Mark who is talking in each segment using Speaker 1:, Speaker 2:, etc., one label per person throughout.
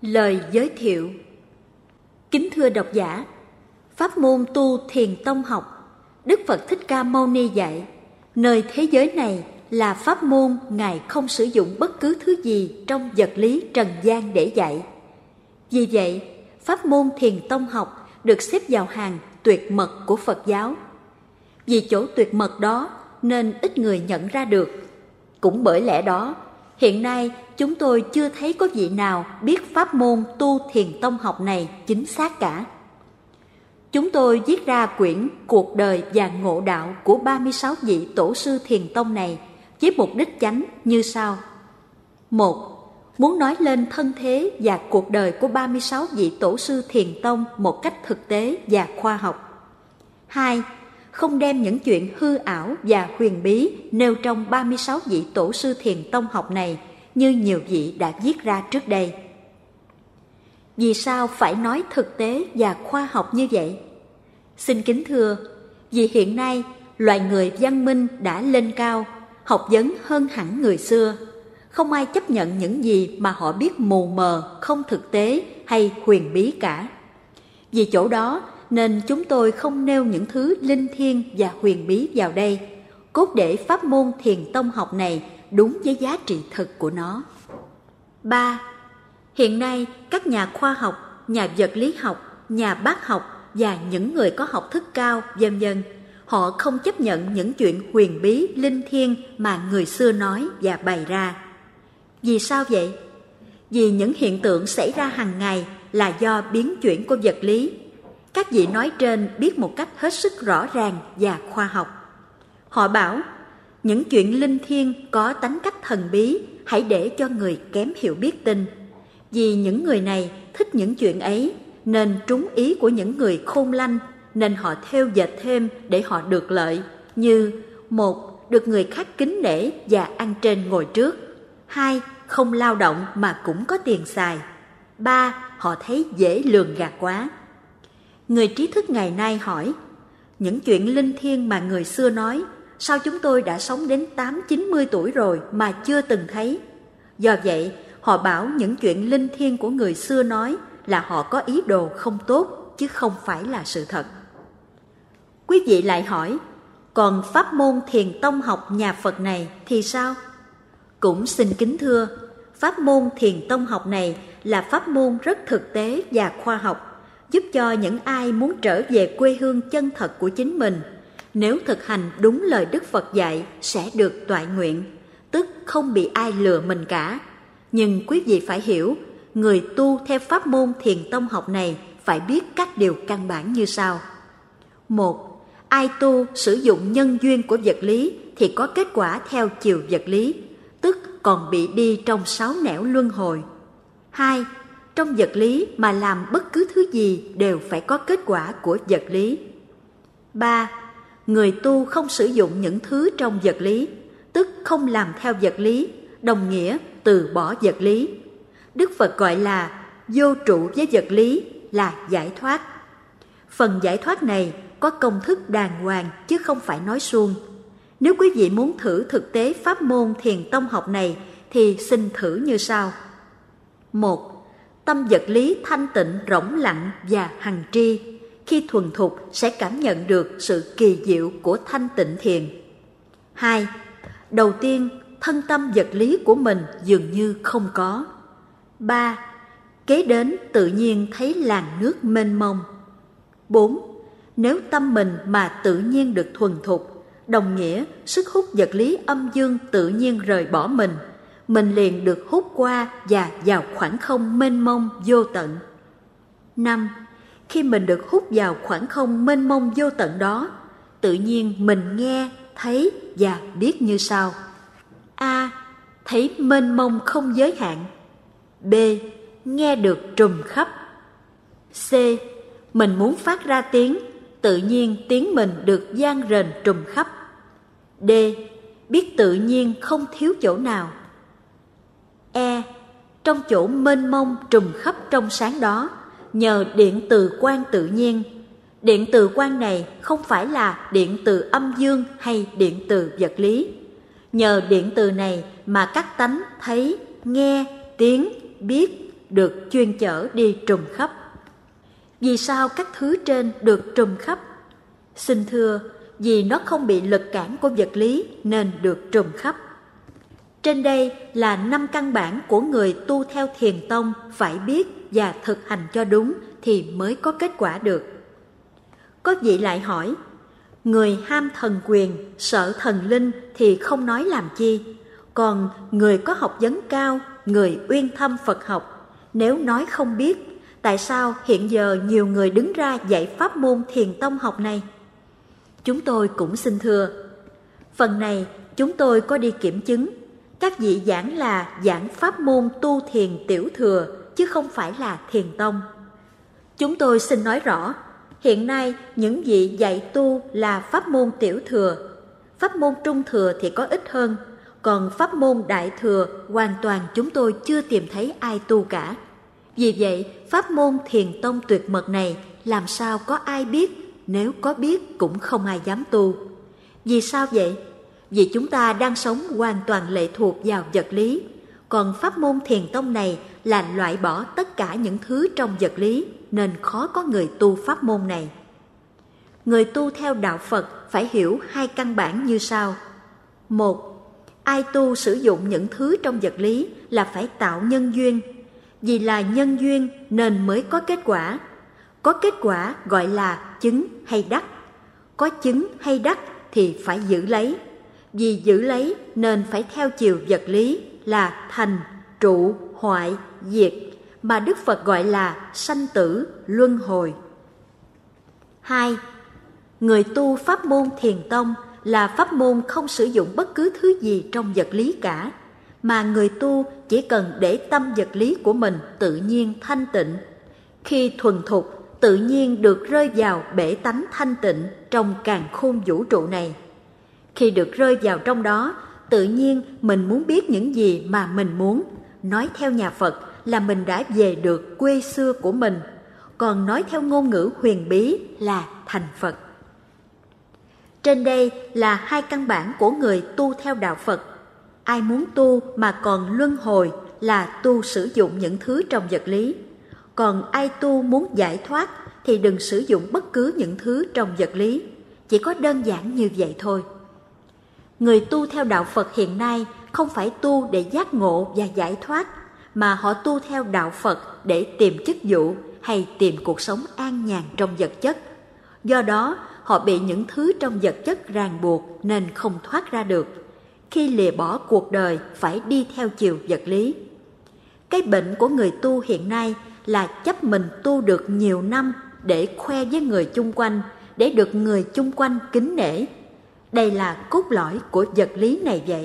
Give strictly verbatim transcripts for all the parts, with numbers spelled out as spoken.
Speaker 1: Lời giới thiệu. Kính thưa độc giả, pháp môn tu Thiền Tông học, Đức Phật Thích Ca Mâu Ni dạy, nơi thế giới này là pháp môn Ngài không sử dụng bất cứ thứ gì trong vật lý trần gian để dạy. Vì vậy, pháp môn Thiền Tông học được xếp vào hàng tuyệt mật của Phật giáo. Vì chỗ tuyệt mật đó nên ít người nhận ra được. Cũng bởi lẽ đó, hiện nay chúng tôi chưa thấy có vị nào biết pháp môn tu Thiền Tông học này chính xác cả. Chúng tôi viết ra quyển Cuộc đời và ngộ đạo của ba mươi sáu vị tổ sư Thiền Tông này với mục đích chánh như sau. Một, muốn nói lên thân thế và cuộc đời của ba mươi sáu vị tổ sư Thiền Tông một cách thực tế và khoa học. Hai, không đem những chuyện hư ảo và huyền bí nêu trong ba mươi sáu vị tổ sư Thiền Tông học này như nhiều vị đã viết ra trước đây. Vì sao phải nói thực tế và khoa học như vậy? Xin kính thưa, vì hiện nay loài người văn minh đã lên cao, học vấn hơn hẳn người xưa. Không ai chấp nhận những gì mà họ biết mù mờ, không thực tế hay huyền bí cả. Vì chỗ đó nên chúng tôi không nêu những thứ linh thiêng và huyền bí vào đây, cốt để pháp môn Thiền Tông học này đúng với giá trị thực của nó. Ba, hiện nay các nhà khoa học, nhà vật lý học, nhà bác học và những người có học thức cao, vân vân, họ không chấp nhận những chuyện huyền bí, linh thiêng mà người xưa nói và bày ra. Vì sao vậy? Vì những hiện tượng xảy ra hàng ngày là do biến chuyển của vật lý. Các vị nói trên biết một cách hết sức rõ ràng và khoa học. Họ bảo, những chuyện linh thiêng có tánh cách thần bí, hãy để cho người kém hiểu biết tin. Vì những người này thích những chuyện ấy, nên trúng ý của những người khôn lanh, nên họ theo dệt thêm để họ được lợi, như một, được người khác kính nể và ăn trên ngồi trước. Hai, không lao động mà cũng có tiền xài. Ba, họ thấy dễ lường gạt quá. Người trí thức ngày nay hỏi, những chuyện linh thiêng mà người xưa nói, sao chúng tôi đã sống đến tám chín mươi tuổi rồi mà chưa từng thấy? Do vậy, họ bảo những chuyện linh thiêng của người xưa nói là họ có ý đồ không tốt, chứ không phải là sự thật. Quý vị lại hỏi, còn pháp môn Thiền Tông học nhà Phật này thì sao? Cũng xin kính thưa, pháp môn Thiền Tông học này là pháp môn rất thực tế và khoa học, giúp cho những ai muốn trở về quê hương chân thật của chính mình, nếu thực hành đúng lời Đức Phật dạy sẽ được toại nguyện, tức không bị ai lừa mình cả. Nhưng quý vị phải hiểu, người tu theo pháp môn Thiền Tông học này phải biết các điều căn bản như sau. Một, ai tu sử dụng nhân duyên của vật lý thì có kết quả theo chiều vật lý, tức còn bị đi trong sáu nẻo luân hồi. Hai, trong vật lý mà làm bất cứ thứ gì đều phải có kết quả của vật lý. Ba, người tu không sử dụng những thứ trong vật lý, tức không làm theo vật lý, đồng nghĩa từ bỏ vật lý. Đức Phật gọi là vô trụ với vật lý là giải thoát. Phần giải thoát này có công thức đàng hoàng chứ không phải nói suông. Nếu quý vị muốn thử thực tế pháp môn Thiền Tông học này thì xin thử như sau. Một, tâm vật lý thanh tịnh, rỗng lặng và hằng tri. Khi thuần thục sẽ cảm nhận được sự kỳ diệu của thanh tịnh thiền. Hai, đầu tiên, thân tâm vật lý của mình dường như không có. Ba, kế đến tự nhiên thấy làn nước mênh mông. Bốn, nếu tâm mình mà tự nhiên được thuần thục, đồng nghĩa sức hút vật lý âm dương tự nhiên rời bỏ mình, mình liền được hút qua và vào khoảng không mênh mông vô tận. Năm, khi mình được hút vào khoảng không mênh mông vô tận đó, tự nhiên mình nghe, thấy và biết như sau. A. Thấy mênh mông không giới hạn. B. Nghe được trùm khắp. C. Mình muốn phát ra tiếng, tự nhiên tiếng mình được vang rền trùm khắp. D. Biết tự nhiên không thiếu chỗ nào. E. Trong chỗ mênh mông trùm khắp trong sáng đó, nhờ điện từ quang tự nhiên. Điện từ quang này không phải là điện từ âm dương hay điện từ vật lý. Nhờ điện từ này mà các tánh thấy, nghe, tiếng, biết, được chuyên chở đi trùm khắp. Vì sao các thứ trên được trùm khắp? Xin thưa, vì nó không bị lực cản của vật lý nên được trùm khắp. Trên đây là năm căn bản của người tu theo Thiền tông phải biết và thực hành cho đúng thì mới có kết quả được. Có vị lại hỏi, người ham thần quyền, sợ thần linh thì không nói làm chi, còn người có học vấn cao, người uyên thâm Phật học, nếu nói không biết, tại sao hiện giờ nhiều người đứng ra dạy pháp môn Thiền tông học này? Chúng tôi cũng xin thưa, phần này chúng tôi có đi kiểm chứng. Các vị giảng là giảng pháp môn tu thiền tiểu thừa, chứ không phải là Thiền tông. Chúng tôi xin nói rõ, hiện nay những vị dạy tu là pháp môn tiểu thừa. Pháp môn trung thừa thì có ít hơn, còn pháp môn đại thừa hoàn toàn chúng tôi chưa tìm thấy ai tu cả. Vì vậy, pháp môn Thiền tông tuyệt mật này làm sao có ai biết, nếu có biết cũng không ai dám tu. Vì sao vậy? Vì chúng ta đang sống hoàn toàn lệ thuộc vào vật lý, còn pháp môn Thiền tông này là loại bỏ tất cả những thứ trong vật lý, nên khó có người tu pháp môn này. Người tu theo đạo Phật phải hiểu hai căn bản như sau. Một, ai tu sử dụng những thứ trong vật lý là phải tạo nhân duyên. Vì là nhân duyên nên mới có kết quả. Có kết quả gọi là chứng hay đắc. Có chứng hay đắc thì phải giữ lấy. Vì giữ lấy nên phải theo chiều vật lý là thành, trụ, hoại, diệt, mà Đức Phật gọi là sanh tử, luân hồi. Hai, người tu pháp môn Thiền tông là pháp môn không sử dụng bất cứ thứ gì trong vật lý cả, mà người tu chỉ cần để tâm vật lý của mình tự nhiên thanh tịnh. Khi thuần thục, tự nhiên được rơi vào bể tánh thanh tịnh trong càn khôn vũ trụ này. Khi được rơi vào trong đó, tự nhiên mình muốn biết những gì mà mình muốn. Nói theo nhà Phật là mình đã về được quê xưa của mình, còn nói theo ngôn ngữ huyền bí là thành Phật. Trên đây là hai căn bản của người tu theo đạo Phật. Ai muốn tu mà còn luân hồi là tu sử dụng những thứ trong vật lý. Còn ai tu muốn giải thoát thì đừng sử dụng bất cứ những thứ trong vật lý. Chỉ có đơn giản như vậy thôi. Người tu theo đạo Phật hiện nay không phải tu để giác ngộ và giải thoát, mà họ tu theo đạo Phật để tìm chức vụ hay tìm cuộc sống an nhàn trong vật chất. Do đó, họ bị những thứ trong vật chất ràng buộc nên không thoát ra được. Khi lìa bỏ cuộc đời phải đi theo chiều vật lý. Cái bệnh của người tu hiện nay là chấp mình tu được nhiều năm để khoe với người chung quanh, để được người chung quanh kính nể. Đây là cốt lõi của vật lý này vậy.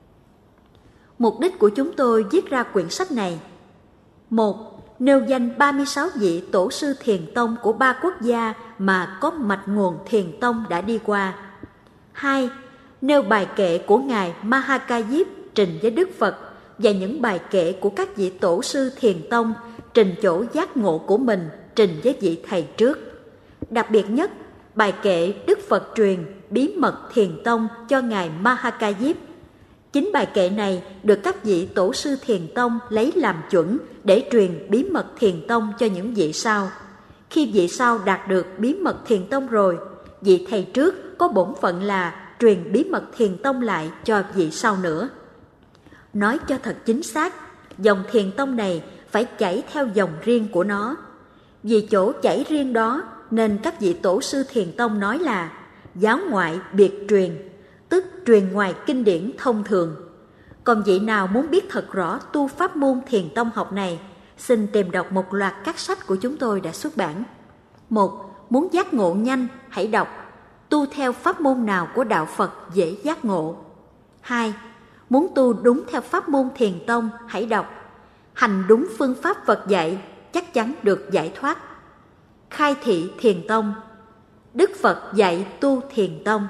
Speaker 1: Mục đích của chúng tôi viết ra quyển sách này: một. Nêu danh ba mươi sáu vị tổ sư Thiền tông của ba quốc gia mà có mạch nguồn Thiền tông đã đi qua. Hai. Nêu bài kệ của Ngài Mahakayip trình với Đức Phật và những bài kệ của các vị tổ sư Thiền tông trình chỗ giác ngộ của mình trình với vị thầy trước. Đặc biệt nhất, bài kệ Đức Phật truyền bí mật Thiền tông cho Ngài Mahakayip. Chính bài kệ này được các vị tổ sư Thiền tông lấy làm chuẩn để truyền bí mật Thiền tông cho những vị sau. Khi vị sau đạt được bí mật Thiền tông rồi, vị thầy trước có bổn phận là truyền bí mật Thiền tông lại cho vị sau nữa. Nói cho thật chính xác, dòng Thiền tông này phải chảy theo dòng riêng của nó. Vì chỗ chảy riêng đó nên các vị tổ sư Thiền tông nói là giáo ngoại biệt truyền, tức truyền ngoài kinh điển thông thường. Còn vị nào muốn biết thật rõ tu pháp môn Thiền tông học này, xin tìm đọc một loạt các sách của chúng tôi đã xuất bản. Một. Muốn giác ngộ nhanh, hãy đọc Tu theo pháp môn nào của đạo Phật dễ giác ngộ. Hai. Muốn tu đúng theo pháp môn Thiền tông, hãy đọc Hành đúng phương pháp Phật dạy, chắc chắn được giải thoát. Khai thị Thiền tông, Đức Phật dạy tu Thiền tông.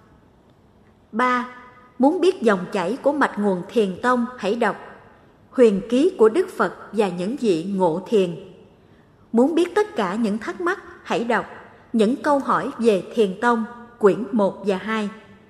Speaker 1: Ba. Muốn biết dòng chảy của mạch nguồn Thiền tông, hãy đọc Huyền ký của Đức Phật và những vị ngộ thiền. Muốn biết tất cả những thắc mắc, hãy đọc Những câu hỏi về Thiền tông, quyển một và hai.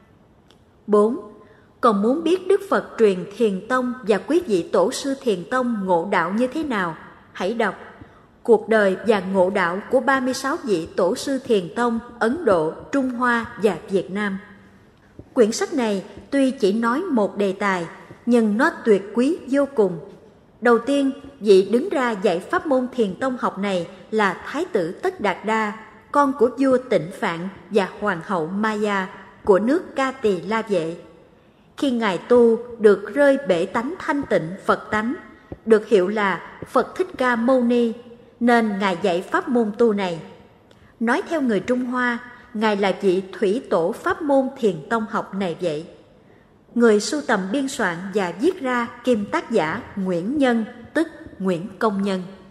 Speaker 1: Bốn. Còn muốn biết Đức Phật truyền Thiền tông và quý vị tổ sư Thiền tông ngộ đạo như thế nào, hãy đọc Cuộc đời và ngộ đạo của ba mươi sáu vị tổ sư Thiền tông Ấn Độ, Trung Hoa và Việt Nam. Quyển sách này tuy chỉ nói một đề tài, nhưng nó tuyệt quý vô cùng. Đầu tiên, vị đứng ra dạy pháp môn thiền tông học này là Thái tử Tất Đạt Đa, con của vua Tịnh Phạn và hoàng hậu Maya của nước Ca Tỳ La Vệ. Khi Ngài tu được rơi bể tánh thanh tịnh Phật tánh, được hiệu là Phật Thích Ca Mâu Ni, nên Ngài dạy pháp môn tu này. Nói theo người Trung Hoa, Ngài là vị thủy tổ pháp môn thiền tông học này vậy. Người sưu tầm biên soạn và viết ra kim tác giả Nguyễn Nhân, tức Nguyễn Công Nhân.